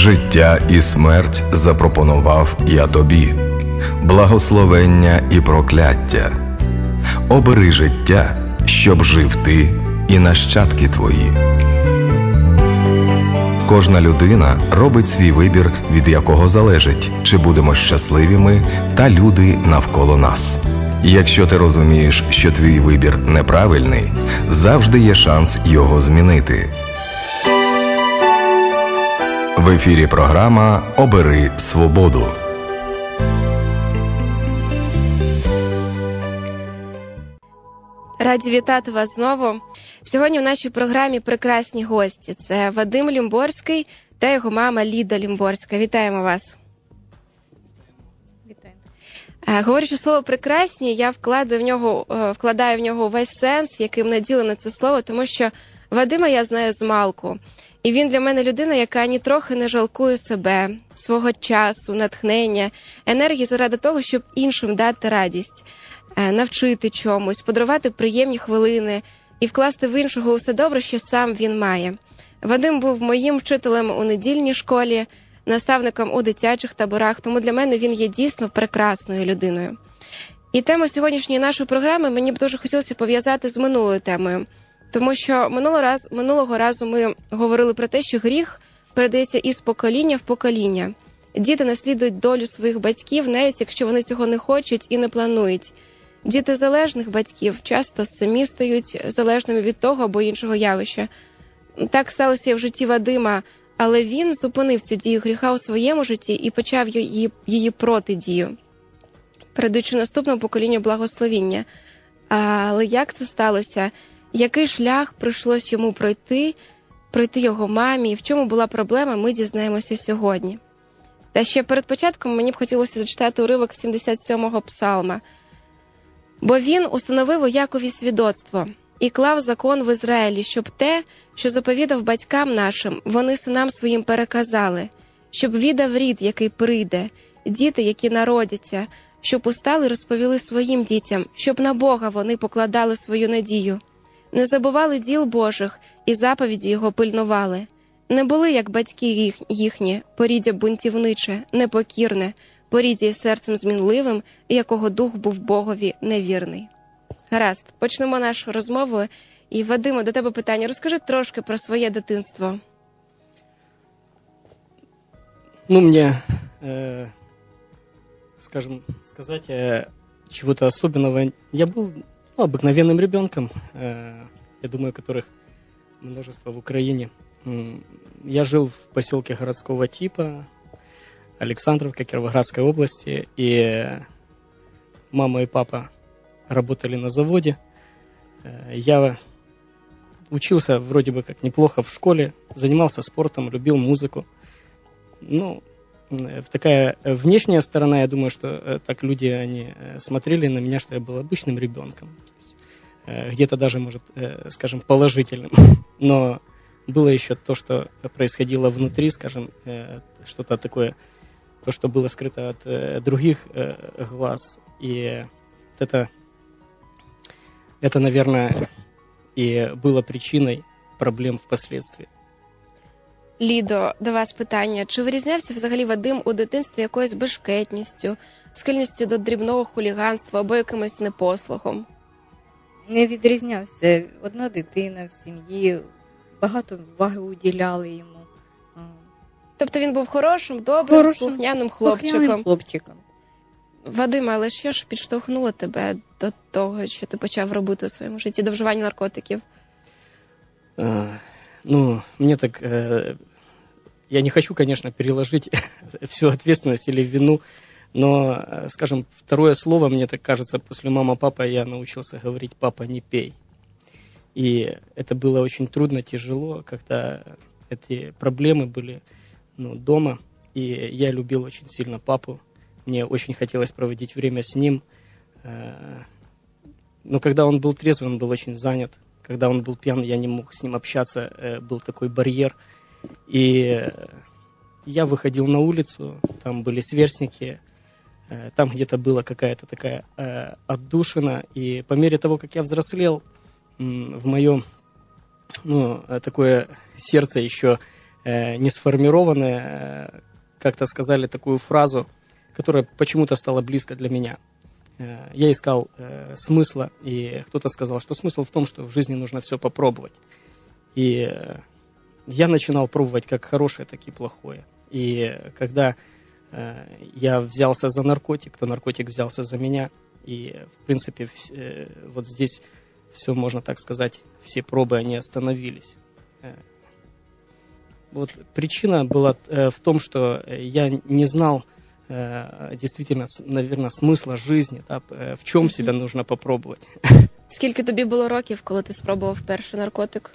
Життя і смерть запропонував я тобі, благословення і прокляття. Обери життя, щоб жив ти і нащадки твої. Кожна людина робить свій вибір, від якого залежить, чи будемо щасливі ми та люди навколо нас. Якщо ти розумієш, що твій вибір неправильний, завжди є шанс його змінити. В ефірі програма «Обери свободу». Раді вітати вас знову. Сьогодні в нашій програмі прекрасні гості. Це Вадим Лімборський та його мама Ліда Лімборська. Вітаємо вас. Вітаємо. Говорячи слово «прекрасні», я вкладаю в нього весь сенс, яким наділене це слово, тому що Вадима я знаю змалку. І він для мене людина, яка нітрохи не жалкує себе, свого часу, натхнення, енергії заради того, щоб іншим дати радість, навчити чомусь, подарувати приємні хвилини і вкласти в іншого усе добре, що сам він має. Вадим був моїм вчителем у недільній школі, наставником у дитячих таборах, тому для мене він є дійсно прекрасною людиною. І тему сьогоднішньої нашої програми мені б дуже хотілося пов'язати з минулою темою. Тому що минулого разу ми говорили про те, що гріх передається із покоління в покоління. Діти наслідують долю своїх батьків, навіть якщо вони цього не хочуть і не планують. Діти залежних батьків часто самі стають залежними від того або іншого явища. Так сталося і в житті Вадима, але він зупинив цю дію гріха у своєму житті і почав її протидію, передаючи наступному поколінню благословіння. Але як це сталося? Який шлях прийшлось йому пройти його мамі, і в чому була проблема, ми дізнаємося сьогодні. Та ще перед початком мені б хотілося зачитати уривок 77-го псалма. «Бо він установив у Якові свідоцтво і клав закон в Ізраїлі, щоб те, що заповідав батькам нашим, вони синам своїм переказали, щоб відав рід, який прийде, діти, які народяться, щоб устали розповіли своїм дітям, щоб на Бога вони покладали свою надію. Не забували діл Божих і заповіді його пильнували. Не були, як батьки їхні, поріддя бунтівниче, непокірне, поріддя серцем змінливим, якого дух був Богові невірний». Гаразд, почнемо нашу розмову. І, Вадиме, до тебе питання. Розкажи трошки про своє дитинство. Мне, сказать чего-то особенного. Я был обыкновенным ребенком, я думаю, которых множество в Украине. Я жил в поселке городского типа, Александровка, Кировоградской области, и мама и папа работали на заводе. Я учился вроде бы как неплохо в школе, занимался спортом, любил музыку. Такая внешняя сторона, я думаю, что так люди, они смотрели на меня, что я был обычным ребенком. Где-то даже, может, скажем, положительным. Но было еще то, что происходило внутри, скажем, что-то такое, то, что было скрыто от других глаз. И это, наверное, и было причиной проблем впоследствии. Лідо, до вас питання. Чи вирізнявся взагалі Вадим у дитинстві якоюсь бешкетністю, схильністю до дрібного хуліганства або якимось непослухом? Не відрізнявся. Одна дитина в сім'ї, багато уваги уділяли йому. Тобто він був хорошим, добрим, слухняним хлопчиком. хлопчиком. Вадим, але що ж підштовхнуло тебе до того, що ти почав робити у своєму житті, до вживання наркотиків? Мне так... Я не хочу, конечно, переложить всю ответственность или вину, но, скажем, второе слово, мне так кажется, после мама-папа я научился говорить «папа, не пей». И это было очень трудно, тяжело, когда эти проблемы были дома. И я любил очень сильно папу, мне очень хотелось проводить время с ним. Но когда он был трезвый, он был очень занят. Когда он был пьян, я не мог с ним общаться, был такой барьер. И я выходил на улицу, там были сверстники, там где-то была какая-то такая отдушина. И по мере того, как я взрослел, в мое такое сердце еще не сформированное, как-то сказали такую фразу, которая почему-то стала близко для меня. Я искал смысла, и кто-то сказал, что смысл в том, что в жизни нужно все попробовать. И я начинал пробовать как хорошее, так и плохое. И когда я взялся за наркотик, то наркотик взялся за меня. И, в принципе, вот здесь все, можно так сказать, все пробы, они остановились. Вот причина была в том, что я не знал действительно, наверное, смысла жизни, да, в чому себе нужно попробувати. Скільки тобі було років, коли ти спробував перший наркотик?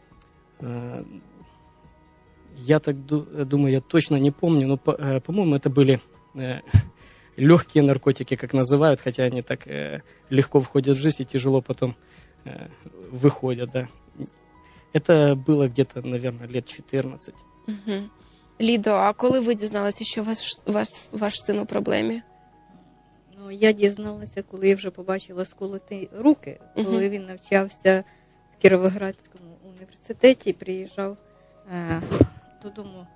Я так думаю, я точно не помню, но, по-моему, это были легкие наркотики, как называют, хотя они так легко входят в жизнь и тяжело потом выходят, да. Это было где-то, наверное, лет 14. Угу. Лідо, а коли ви дізналися, що ваш син у проблемі? Ну, я дізналася, коли я вже побачила сколоті руки, коли він навчався в Кіровоградському університеті, приїжджав додому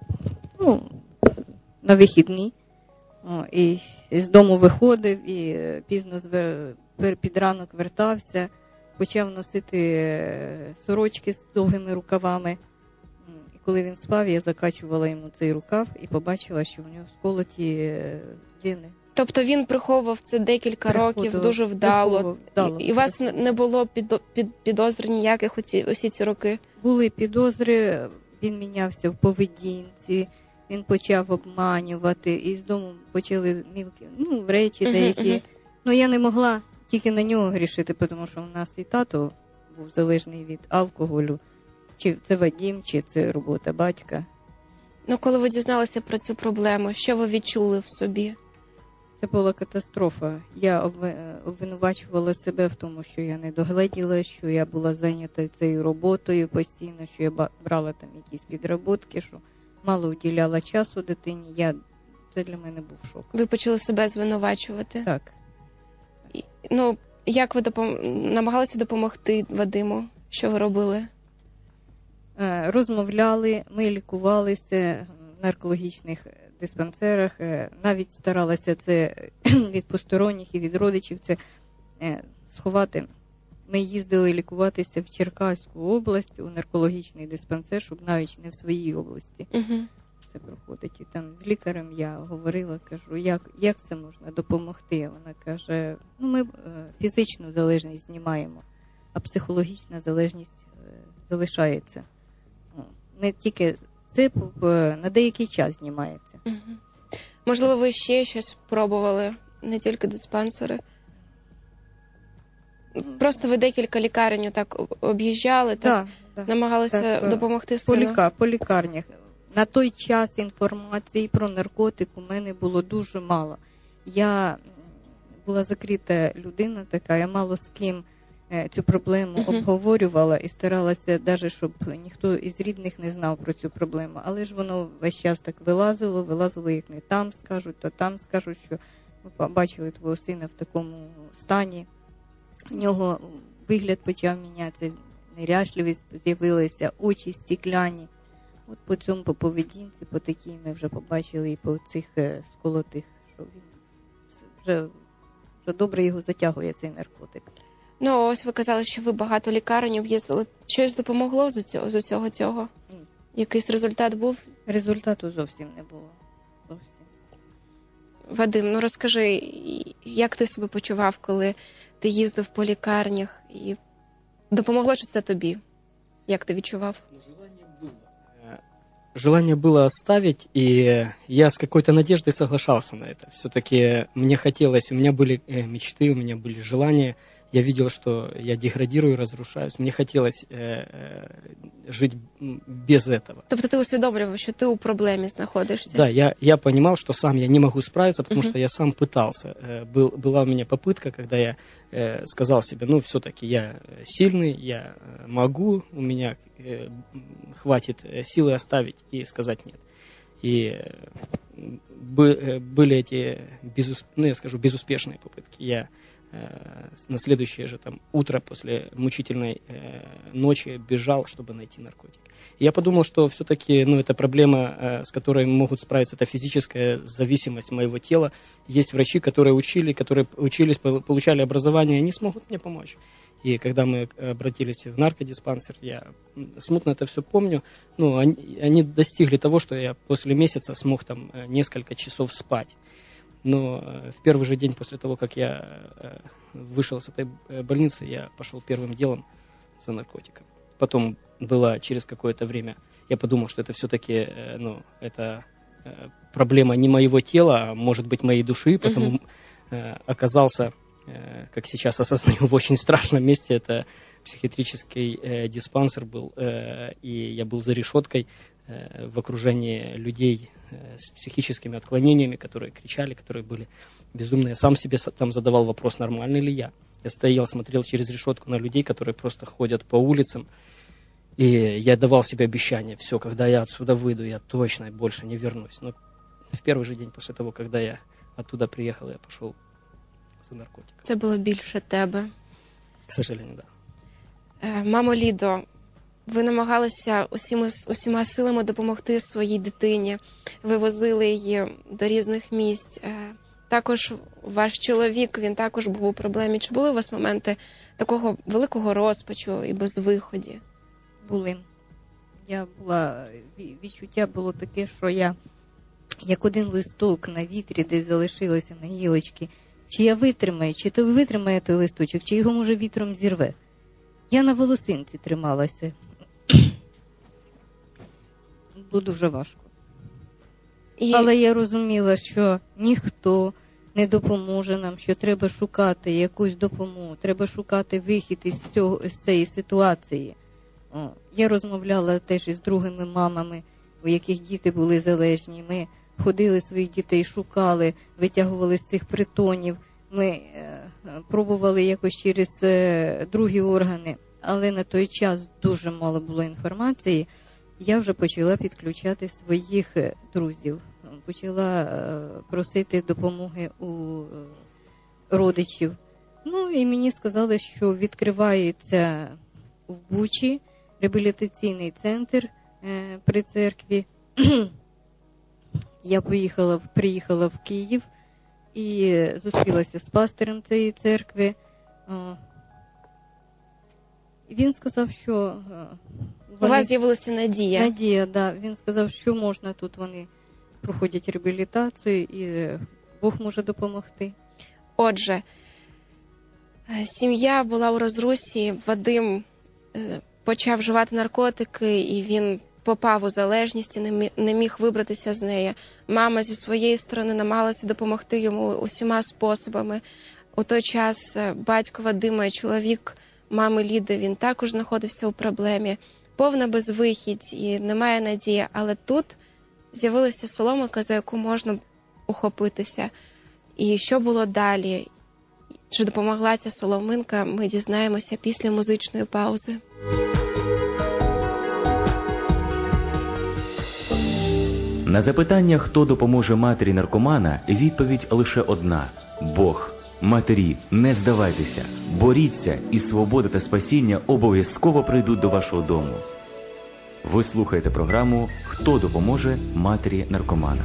на вихідні, і з дому виходив, і пізно під ранок вертався, почав носити сорочки з довгими рукавами. І коли він спав, я закачувала йому цей рукав і побачила, що в нього сколоті вени. Тобто він приховував це декілька років дуже вдало. І у вас не було підозр ніяких усі ці роки? Були підозри, він мінявся в поведінці, він почав обманювати, і з дому почали мілкі, речі деякі. Ну, я не могла тільки на нього грішити, тому що в нас і тато був залежний від алкоголю. Чи це Вадим, чи це робота батька. Ну, коли ви дізналися про цю проблему, що ви відчули в собі? Це була катастрофа. Я обвинувачувала себе в тому, що я не догледіла, що я була зайнята цією роботою постійно, що я брала там якісь підроботки, що мало уділяла часу дитині. Це для мене був шок. Ви почали себе звинувачувати? Так. Як ви намагалися допомогти Вадиму? Що ви робили? Розмовляли, ми лікувалися в наркологічних диспансерах, навіть старалася це від посторонніх і від родичів це сховати. Ми їздили лікуватися в Черкаську область у наркологічний диспансер, щоб навіть не в своїй області це проходить. І там з лікарем я говорила, кажу, як це можна допомогти? Вона каже, ми фізичну залежність знімаємо, а психологічна залежність залишається. Не тільки це на деякий час знімається. Можливо, ви ще щось пробували, не тільки диспансери? Просто ви декілька лікарень так об'їжджали, так? Намагалися допомогти сину? По лікарнях. На той час інформації про наркотик у мене було дуже мало. Я була закрита людина така, я мало з ким цю проблему обговорювала і старалася, навіть, щоб ніхто із рідних не знав про цю проблему. Але ж воно весь час так вилазило, як не там скажуть, то там скажуть, що ми побачили твого сина в такому стані. У нього вигляд почав мінятися, неряшливість з'явилася, очі стікляні. От по цьому, по поведінці, по такій ми вже побачили і по цих сколотих, що він вже добре його затягує цей наркотик. Ось ви казали, що ви багато лікарень об'їздили. Щось допомогло з усього цього? Ні. Якийсь результат був? Результату зовсім не було. Зовсім. Вадим, розкажи, як ти себе почував, коли ти їздив по лікарнях? І допомогло чи це тобі? Як ти відчував? Желание было оставить, и я с какой-то надеждой соглашался на это. Все-таки мне хотелось, у меня были мечты, у меня были желания. Я видел, что я деградирую, разрушаюсь. Мне хотелось жить без этого. Тобто ти усвідомлював, що ти у проблемі знаходишся? Да, я понимал, что сам я не могу справиться, потому что я сам пытался. Была у меня попытка, когда я сказал себе, все-таки я сильный, я могу, у меня хватит силы оставить и сказать нет. И были эти, безуспешные попытки. Я на следующее же там утро после мучительной ночи бежал, чтобы найти наркотики. И я подумал, что все-таки это проблема, с которой могут справиться, это физическая зависимость моего тела. Есть врачи, которые учились, получали образование, они смогут мне помочь. И когда мы обратились в наркодиспансер, я смутно это все помню, они достигли того, что я после месяца смог там несколько часов спать. Но в первый же день после того, как я вышел с этой больницы, я пошел первым делом за наркотиком. Потом было через какое-то время, я подумал, что это все-таки это проблема не моего тела, а может быть моей души, потому оказался, как сейчас осознаю, в очень страшном месте. Это психиатрический диспансер был, и я был за решеткой в окружении людей с психическими отклонениями, которые кричали, которые были безумные. Я сам себе там задавал вопрос, нормальный ли я. Я стоял, смотрел через решетку на людей, которые просто ходят по улицам, и я давал себе обещание, все, когда я отсюда выйду, я точно больше не вернусь. Но в первый же день после того, когда я оттуда приехал, я пошел за наркотиком. Це було більше тебе. К сожалению, да. Мамо Лідо, ви намагалися усіма силами допомогти своїй дитині. Ви возили її до різних місць. Також ваш чоловік, він також був у проблемі. Чи були у вас моменти такого великого розпачу і безвиході? Були. Відчуття було таке, що я, як один листок на вітрі, десь залишилася на гілочці. Чи я витримаю, чи то витримає той листочок, чи його, може, вітром зірве. Я на волосинці трималася. Було дуже важко. Але я розуміла, що ніхто не допоможе нам, що треба шукати якусь допомогу, треба шукати вихід з цієї ситуації. Я розмовляла теж із другими мамами, у яких діти були залежні. Ми ходили своїх дітей, шукали, витягували з цих притонів. Ми пробували якось через другі органи, але на той час дуже мало було інформації. Я вже почала підключати своїх друзів, почала просити допомоги у родичів. І мені сказали, що відкривається в Бучі реабілітаційний центр при церкві. Я приїхала в Київ і зустрілася з пастирем цієї церкви. Він сказав, що... У вас з'явилася надія. Надія, так. Да. Він сказав, що можна тут, вони проходять реабілітацію і Бог може допомогти. Отже, сім'я була у розрусі, Вадим почав вживати наркотики, і він попав у залежність і не міг вибратися з неї. Мама зі своєї сторони намагалася допомогти йому усіма способами. У той час батько Вадима і чоловік мами Ліди, він також знаходився у проблемі. Повна безвихідь і немає надії, але тут з'явилася соломинка, за яку можна ухопитися. І що було далі? Чи допомогла ця соломинка, ми дізнаємося після музичної паузи. На запитання, хто допоможе матері наркомана, відповідь лише одна – Бог. Матері, не здавайтеся, боріться, і свобода та спасіння обов'язково прийдуть до вашого дому. Ви слухаєте програму «Хто допоможе матері наркомана».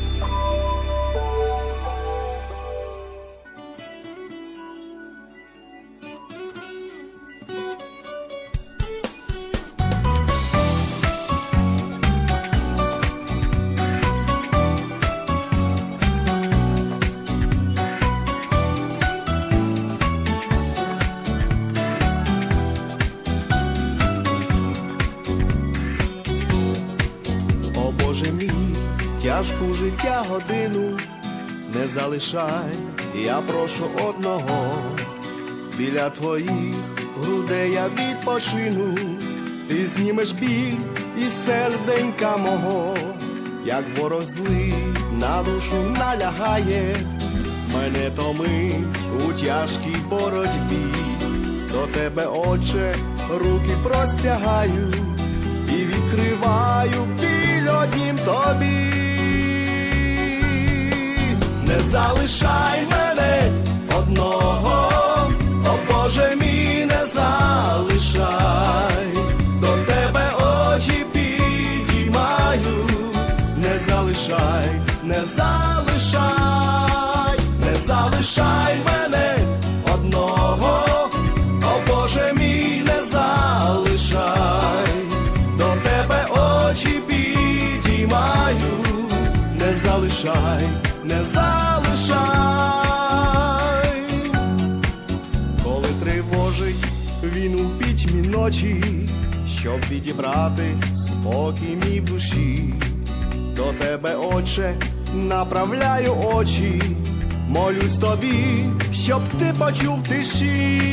Тяжку життя годину не залишай, я прошу одного. Біля твоїх грудей я відпочину, ти знімеш біль із серденька мого. Як ворог злий на душу налягає, мене томить у тяжкій боротьбі. До тебе, Отче, руки простягаю і відкриваю біль однім тобі. Не залишай мене одного. залишай, не залишай, не залишай мене одного, о Боже мій, не залишай, до тебе очі підіймаю, не залишай, не залишай, коли тривожить він у пітьмі ночі, щоб відібрати спокій мій в душі, до тебе, Отче, направляю очі, молюсь тобі, щоб ти почув в тиші.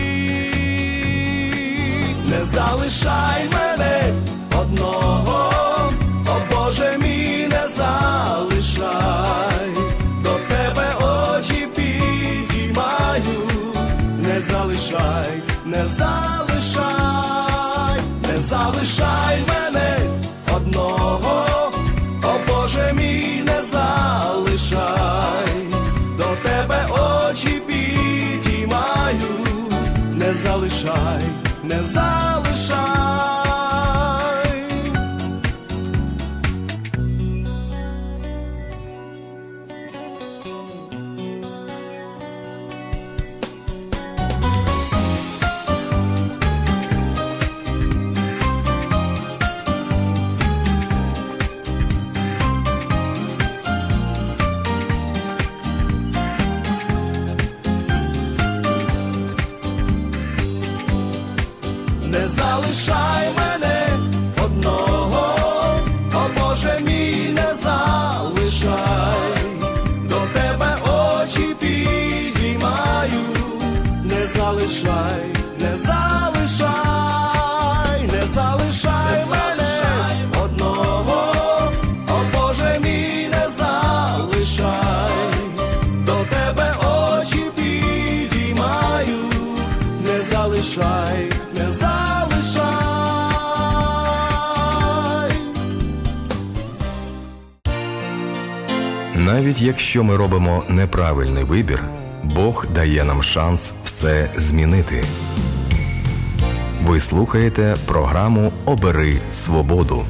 Не залишай мене одного, о Боже мій, не залишай, до тебе очі підіймаю, не залишай, не залишай, не залишай мене одного, о Боже мій, не залишай, до тебе очі підіймаю, не залишай, не залишай. Не залишай мене одного, о Боже мій, не залишай, до тебе очі підіймаю, не залишай, не залишай, не залишай мене одного, о Боже мій, не залишай, до тебе очі підіймаю, не залишай, не залишай. Навіть якщо ми робимо неправильний вибір, Бог дає нам шанс все змінити. Ви слухаєте програму «Обери свободу».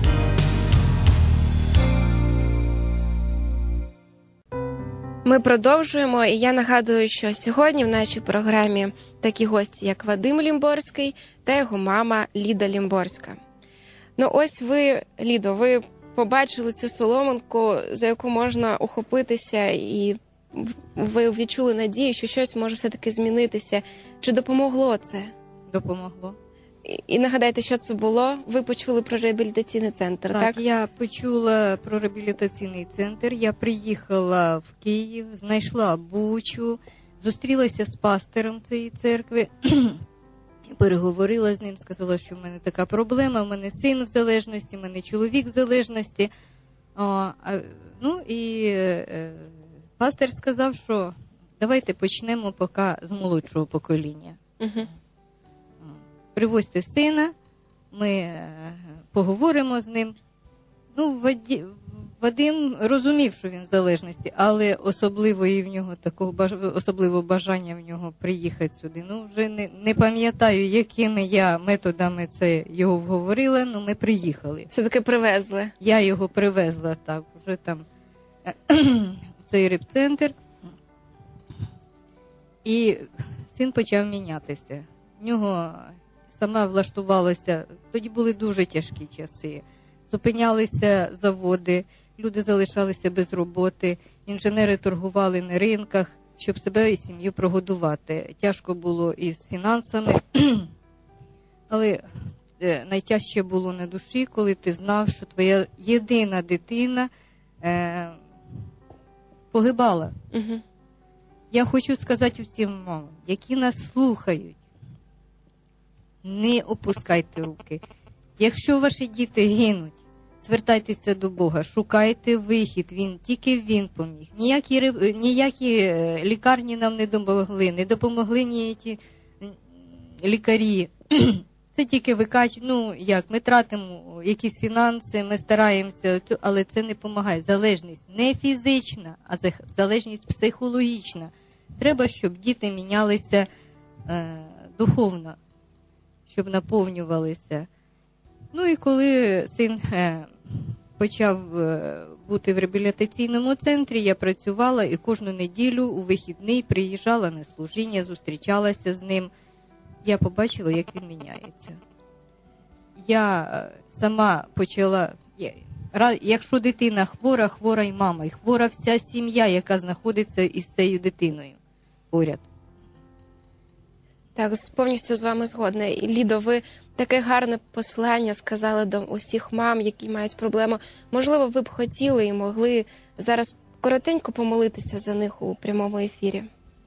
Ми продовжуємо, і я нагадую, що сьогодні в нашій програмі такі гості, як Вадим Лімборський та його мама Ліда Лімборська. Ну ось ви, Лідо, ви побачили цю соломинку, за яку можна ухопитися, і ви відчули надію, що щось може все-таки змінитися. Чи допомогло це? Допомогло. І нагадайте, що це було? Ви почули про реабілітаційний центр, так? Так, я почула про реабілітаційний центр, я приїхала в Київ, знайшла Бучу, зустрілася з пастором цієї церкви, переговорила з ним, сказала, що в мене така проблема, в мене син в залежності, в мене чоловік в залежності. Пастор сказав, що давайте почнемо поки з молодшого покоління. Угу. Привозьте сина, ми поговоримо з ним. Ну, Вадим розумів, що він в залежності, але особливого бажання в нього приїхати сюди. Ну, вже не пам'ятаю, якими я методами це його вговорила, але ми приїхали. Все-таки привезли. Я його привезла, так, вже там в цей реп-центр. І син почав мінятися. В нього сама влаштувалася, тоді були дуже тяжкі часи. Зупинялися заводи, люди залишалися без роботи, інженери торгували на ринках, щоб себе і сім'ю прогодувати. Тяжко було із фінансами, але найтяжче було на душі, коли ти знав, що твоя єдина дитина погибала. Угу. Я хочу сказати всім мамам, які нас слухають, не опускайте руки. Якщо ваші діти гинуть, звертайтеся до Бога, шукайте вихід, тільки Він поміг. Ніякі лікарні нам не допомогли ніякі лікарі. Це тільки ми тратимо якісь фінанси, ми стараємося, але це не допомагає. Залежність не фізична, а залежність психологічна. Треба, щоб діти мінялися духовно, щоб наповнювалися. Ну і коли син почав бути в реабілітаційному центрі, я працювала і кожну неділю у вихідний приїжджала на служіння, зустрічалася з ним. Я побачила, як він міняється. Я сама почала, якщо дитина хвора, хвора й мама, і хвора вся сім'я, яка знаходиться із цією дитиною поряд. Так, повністю з вами згодна. І, Лідо, ви таке гарне послання сказали до усіх мам, які мають проблему. Можливо, ви б хотіли і могли зараз коротенько помолитися за них у прямому ефірі.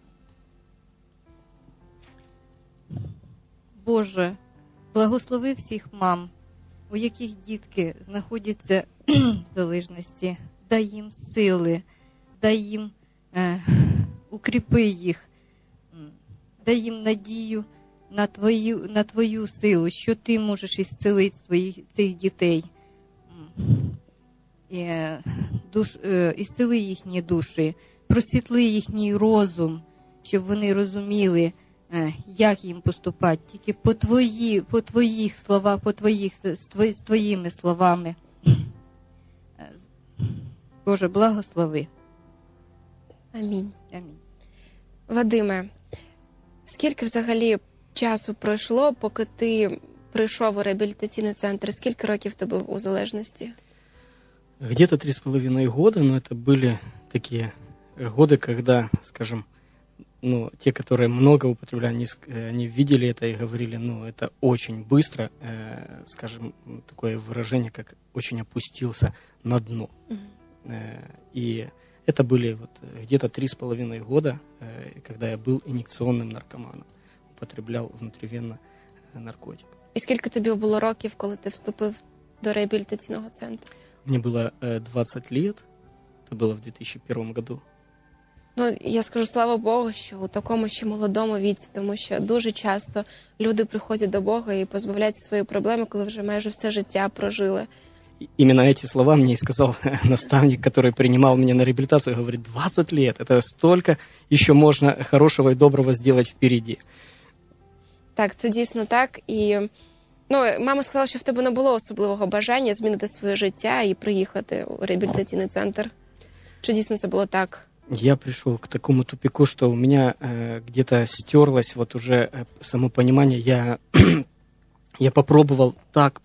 Боже, благослови всіх мам, у яких дітки знаходяться в залежності. Дай їм сили, дай їм, укріпи їх, дай їм надію на твою силу, що ти можеш ісцелити цих дітей. Ісцели їхні душі, просвітли їхній розум, щоб вони розуміли, як їм поступати, тільки по твоїх словах, з твоїми словами. Боже, благослови. Амінь. Амінь. Вадиме, скільки взагалі часу пройшло, поки ти прийшов у реабілітаційний центр? Скільки років ти був у залежності? Где-то 3,5 года, но это были такие годы, когда, скажем, те, которые много употребляли, они видели это и говорили, это очень быстро, скажем, такое выражение, как очень опустился на дно. И это были где-то 3,5 года, когда я был инъекционным наркоманом, употреблял внутривенно наркотик. І скільки тобі було років, коли ти вступив до реабілітаційного центру? Мне было 20 лет, это было в 2001 году. Я скажу, слава Богу, що у такому ще молодому віці, тому що дуже часто люди приходять до Бога і позбавляються свої проблеми, коли вже майже все життя прожили. Именно эти слова мне и сказал наставник, который принимал меня на реабилитацию, говорит, 20 лет, это столько еще можно хорошего и доброго сделать впереди. Так, це дійсно так. І мама сказала, що в тебе не було особливого бажання змінити своє життя і приїхати у реабілітаційний центр. Чи дійсно це було так? Я пришел к такому тупику, что у меня где-то стерлось уже само понимание. Я попробовал так,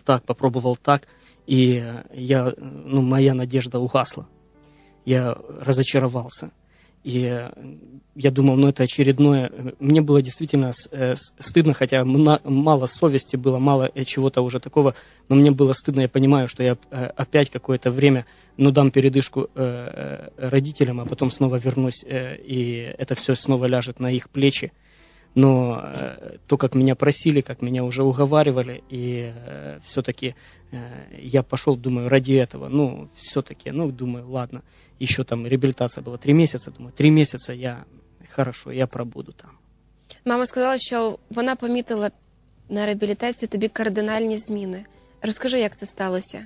и моя надежда угасла. Я разочаровался. И я думал, это очередное. Мне было действительно стыдно, хотя мало совести было, мало чего-то уже такого, но мне было стыдно. Я понимаю, что я опять какое-то время дам передышку родителям, а потом снова вернусь, и это все снова ляжет на их плечи. Но то, как меня просили, как меня уже уговаривали, и все-таки я пошел, думаю, ради этого, все-таки, думаю, ладно, еще там реабилитация была 3 месяца, думаю, 3 месяца хорошо, я пробуду там. Мама сказала, що вона помітила на реабілітації тобі кардинальні зміни. Розкажи, як це сталося?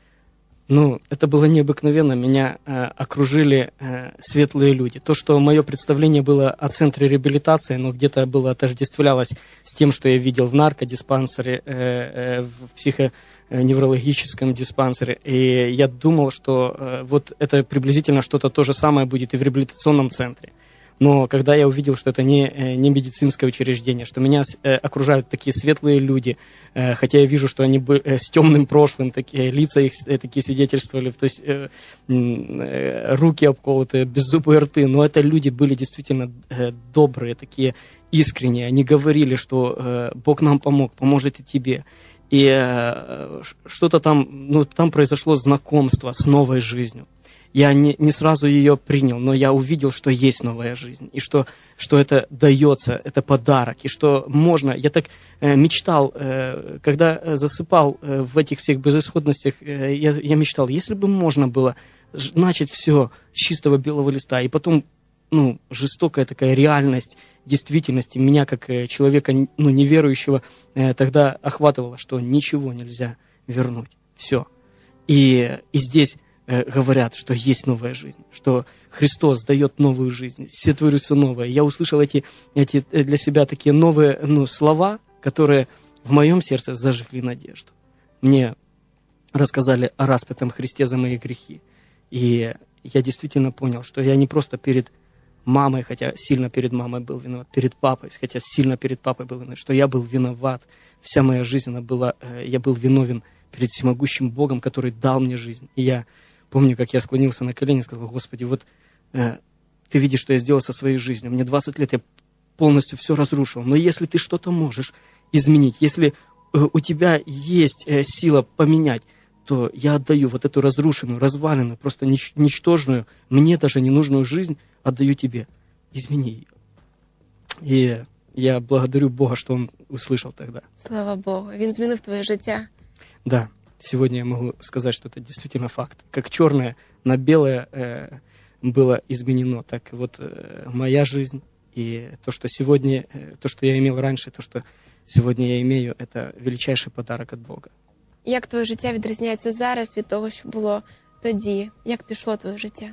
Это было необыкновенно. Меня окружили светлые люди. То, что мое представление было о центре реабилитации, где-то было отождествлялось с тем, что я видел в наркодиспансере, в психоневрологическом диспансере. И я думал, что это приблизительно что-то то же самое будет и в реабилитационном центре. Но когда я увидел, что это не медицинское учреждение, что меня окружают такие светлые люди, хотя я вижу, что они с темным прошлым, такие лица их такие свидетельствовали, то есть руки обколотые, беззубые рты, но это люди были действительно добрые, такие искренние. Они говорили, что Бог нам помог, поможет и тебе. И что-то там произошло знакомство с новой жизнью. Я не сразу ее принял, но я увидел, что есть новая жизнь, и что это дается, это подарок, и что можно. Я так мечтал, когда засыпал в этих всех безысходностях, я мечтал, если бы можно было начать все с чистого белого листа, и потом, жестокая такая реальность действительности меня, как человека, неверующего, тогда охватывало, что ничего нельзя вернуть, все. И здесь говорят, что есть новая жизнь, что Христос дает новую жизнь, все творю все новое. Я услышал эти для себя такие новые слова, которые в моем сердце зажгли надежду. Мне рассказали о распятом Христе за мои грехи. И я действительно понял, что я не просто перед мамой, хотя сильно перед мамой был виноват, перед папой, хотя сильно перед папой был виноват, что я был виноват. Вся моя жизнь, я был виновен перед всемогущим Богом, который дал мне жизнь. И я помню, как я склонился на колени и сказал: Господи, вот ты видишь, что я сделал со своей жизнью. Мне 20 лет, я полностью все разрушил. Но если ты что-то можешь изменить, если у тебя есть сила поменять, то я отдаю вот эту разрушенную, разваленную, просто ничтожную, мне даже ненужную жизнь, отдаю тебе. Измени ее. И я благодарю Бога, что Он услышал тогда. Слава Богу, Він змінив твоє життя. Да, сегодня я могу сказать, что это действительно факт. Как черное на белое было изменено, так вот моя жизнь и то, что сегодня, то, что я имел раньше, то, что сегодня я имею, это величайший подарок от Бога. Як твоє життя відрізняється зараз від того, що було тоді? Як пішло твоє життя?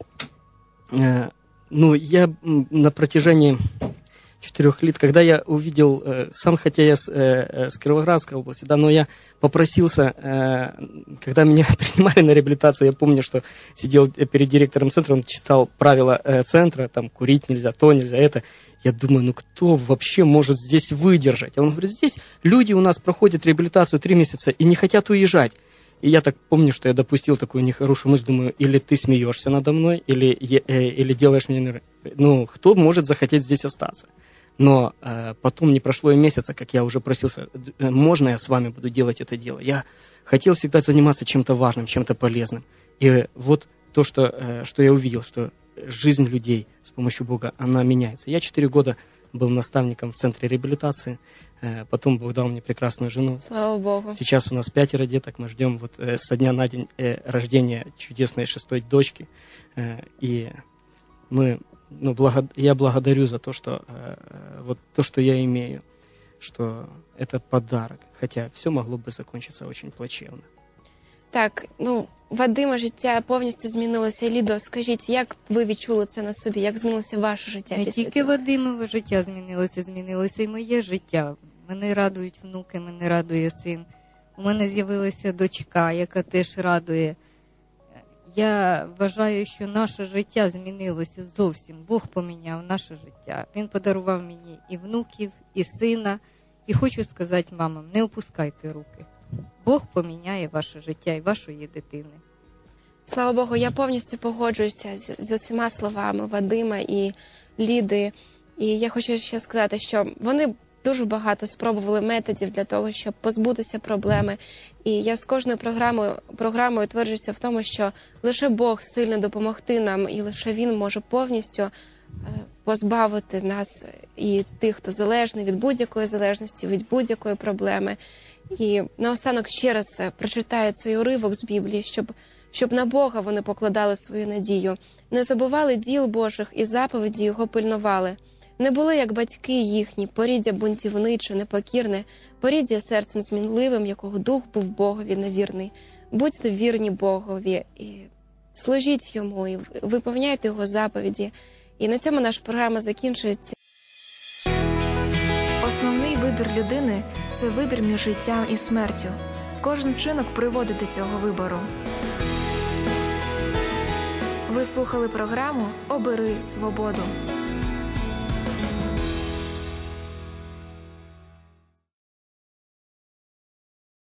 Ну, я на протяжении 4 лет, когда я увидел, сам хотя я с Кировоградской области, да, но я попросился, когда меня принимали на реабилитацию, я помню, что сидел перед директором центра, он читал правила центра, там курить нельзя, то нельзя, это. Я думаю, ну кто вообще может здесь выдержать? А он говорит, здесь люди у нас проходят реабилитацию 3 месяца и не хотят уезжать. И я так помню, что я допустил такую нехорошую мысль, думаю, или ты смеешься надо мной, или делаешь мне... Ну, кто может захотеть здесь остаться? Но потом не прошло и месяца, как я уже просился, можно я с вами буду делать это дело? Я хотел всегда заниматься чем-то важным, чем-то полезным. И вот то, что я увидел, что жизнь людей с помощью Бога, она меняется. Я 4 года был наставником в центре реабилитации, потом Бог дал мне прекрасную жену. Слава Богу. Сейчас у нас 5 деток, мы ждем вот со дня на день рождения чудесной 6-й дочки. И мы... Ну, я благодарю за то, что вот то, что я имею, что это подарок, хотя все могло бы закончиться очень плачевно. Так, ну, Вадима життя повністю змінилося. Лідо, скажіть, як ви відчули це на собі? Як змінилося ваше життя Не після тільки цього? Вадимове життя змінилося і моє життя. Мене радують внуки, мене радує син. У мене з'явилася дочка, яка теж радує. Я вважаю, що наше життя змінилося зовсім. Бог поміняв наше життя. Він подарував мені і внуків, і сина. І хочу сказати мамам, не опускайте руки. Бог поміняє ваше життя і вашої дитини. Слава Богу, я повністю погоджуюся з усіма словами Вадима і Ліди. І я хочу ще сказати, що вони дуже багато спробували методів для того, щоб позбутися проблеми. І я з кожною програмою тверджуся в тому, що лише Бог сильно допомогти нам, і лише Він може повністю позбавити нас і тих, хто залежний від будь-якої залежності, від будь-якої проблеми. І наостанок ще раз прочитаю цей уривок з Біблії, щоб на Бога вони покладали свою надію. Не забували діл Божих і заповіді Його пильнували. Не були, як батьки їхні, поріддя бунтівниче, непокірне, поріддя серцем змінливим, якого дух був Богові невірний. Будьте вірні Богові, і служіть Йому, і виповняйте Його заповіді. І на цьому наша програма закінчується. Основний вибір людини – це вибір між життям і смертю. Кожен вчинок приводить до цього вибору. Ви слухали програму «Обери свободу».